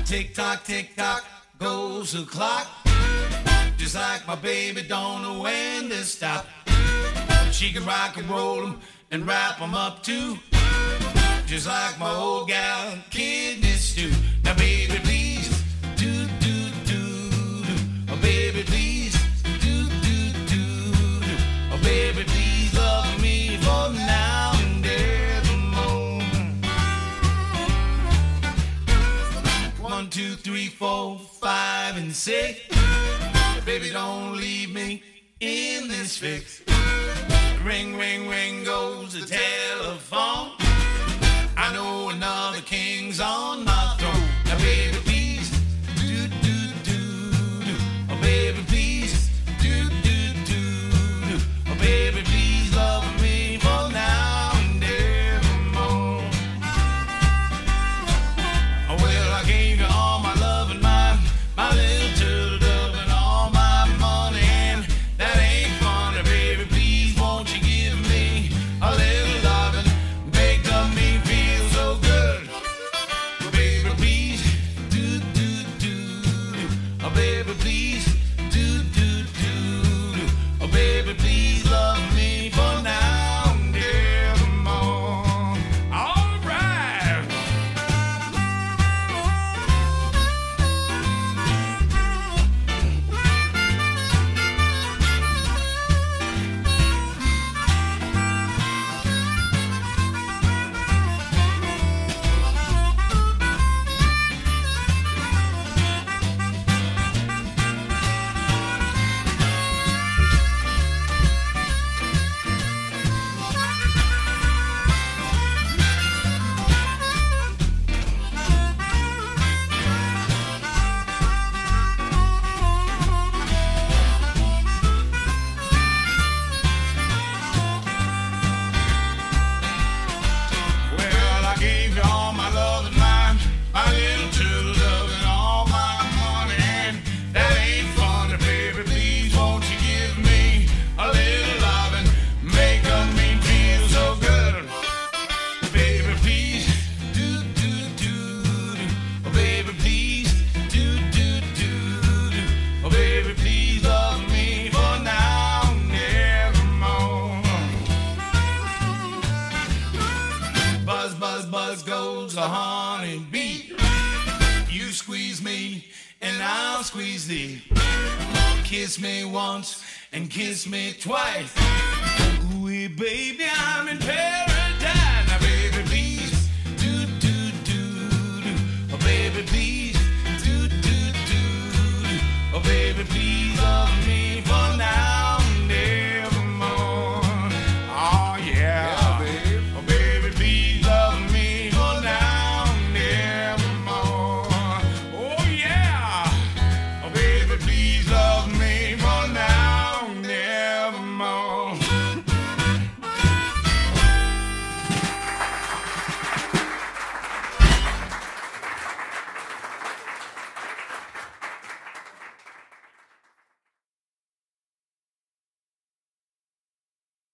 Tick tock, goes the clock. Just like my baby, don't know when to stop. She can rock and roll 'em and wrap 'em up too. Just like my old gal, kidney stew. Now baby, please, do, do, do, do. Oh baby, please, do, do, do, do. Oh baby, please love me for now and evermore. 1, 2, 3, 4, 5, and 6. Baby, don't leave me in this fix. Ring, ring, ring goes the telephone. I know another king's on my throne. Now baby, please, do, do, do, do. Oh baby, please, do, do, do, do. Oh baby, please love me for now and evermore. Oh well, I gave you all my love and my little turtle dove and all my money, and that ain't funny, baby. Please won't you give me a little loving, make me feel so good. Baby, please, do, do, do, do. Oh baby, please, do, do, do, do. Oh baby, please love me for now and evermore. All right. Well, I gave you all my love and my little turtle dove and all my money, and that ain't funny, baby. Please won't you give me a little loving, make me feel so good. Baby, please, do, do, do, do. Oh baby, please, do, do, do, do. Oh baby, please love me for now and evermore. Buzz, buzz, buzz goes the honey bee. You squeeze me and I'll squeeze thee. Kiss me once and kiss me twice. Ooh, baby, I'm in paradise. Now baby, please, do, do, do, do. Oh baby, please.